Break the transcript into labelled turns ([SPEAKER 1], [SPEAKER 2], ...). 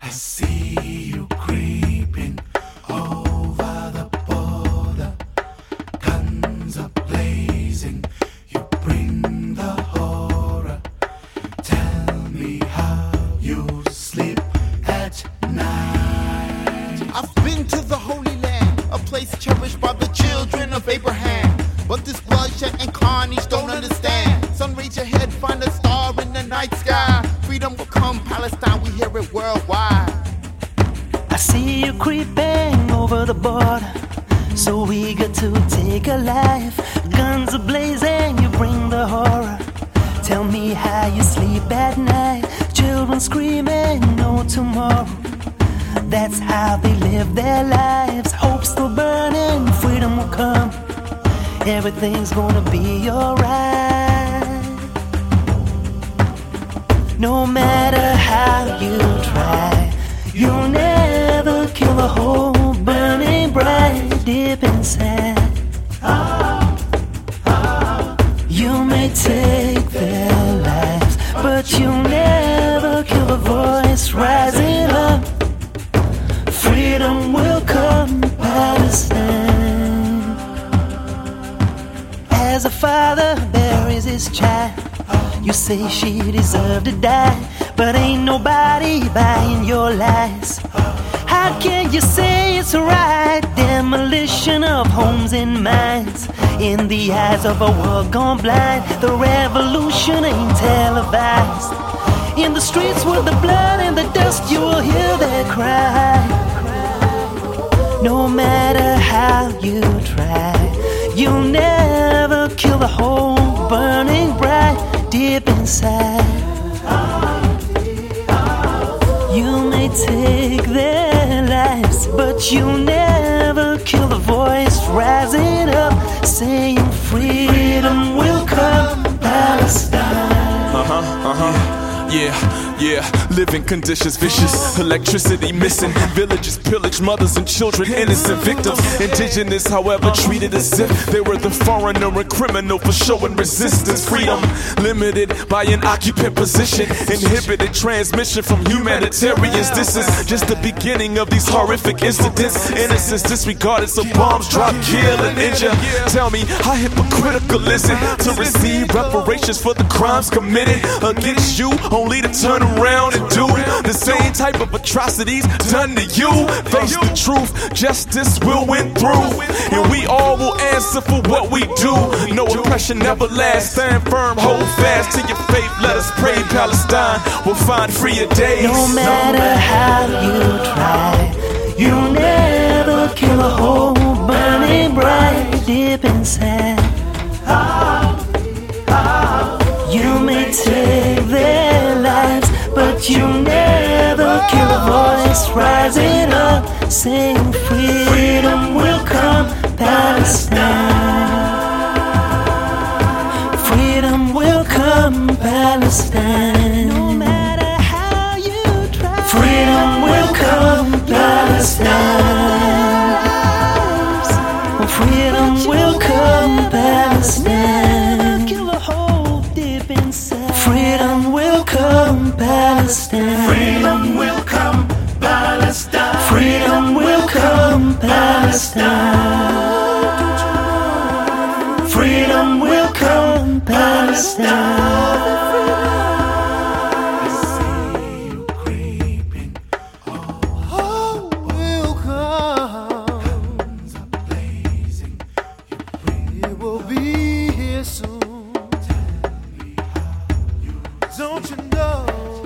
[SPEAKER 1] see you creeping over the border, guns are blazing, you bring the horror. Tell me how you sleep at night.
[SPEAKER 2] I've been to the Holy Land, a place cherished by the children of Abraham. But this bloodshed and carnage don't understand. Sun, raise your head, find a star in the night sky. Freedom will come, Palestine, we hear it worldwide.
[SPEAKER 3] I see you creeping over the border, so eager to take a life. Guns are blazing, you bring the horror. Tell me how you sleep at night. Children screaming, no tomorrow. That's how they live their lives. Hope still burning, freedom will come. Everything's gonna be alright. No matter how you try, you'll never kill a hole burning bright deep inside. You may take their lives, but you'll never kill a voice rising up. Freedom will come, Palestine. As a father buries his child, you say she deserved to die, but ain't nobody buying your lies. How can you say it's right? Demolition of homes and minds in the eyes of a world gone blind. The revolution ain't televised. In the streets with the blood and the dust, you will hear their cry. No matter how you try, you'll never kill the whole burning bright deep inside. You may take their lives, but you'll never kill the voice rising up, saying freedom will come, Palestine.
[SPEAKER 4] Yeah, living conditions vicious, electricity missing, villages pillaged, mothers and children innocent victims. Indigenous, however, treated as if they were the foreigner and criminal for showing resistance. Freedom limited by an occupant position, inhibited transmission from humanitarians. This is just the beginning of these horrific incidents. Innocence disregarded, so bombs drop, kill and injure. Tell me, how hypocritical is it to receive reparations for the crimes committed against you, only to turn around and do the same type of atrocities done to you? Face the truth, justice will win through, and we all will answer for what we do. No oppression never lasts. Stand firm, hold fast to your faith. Let us pray, Palestine will find freer days.
[SPEAKER 3] No matter how you try, you'll never kill a hole burning bright deep inside. You may take their lives, but you never kill a voice rising up, saying freedom will come, Palestine. Freedom will come, Palestine. No matter how you try, freedom will come, Palestine. Freedom will come, Palestine. Freedom will come, Palestine.
[SPEAKER 1] Freedom will come, Palestine.
[SPEAKER 3] Freedom will come, Palestine. Freedom will come, Palestine.
[SPEAKER 1] I see you creeping,
[SPEAKER 2] Oh, will come.
[SPEAKER 1] guns are blazing, you bring
[SPEAKER 2] It will be here soon.
[SPEAKER 1] me how you
[SPEAKER 2] Don't you know?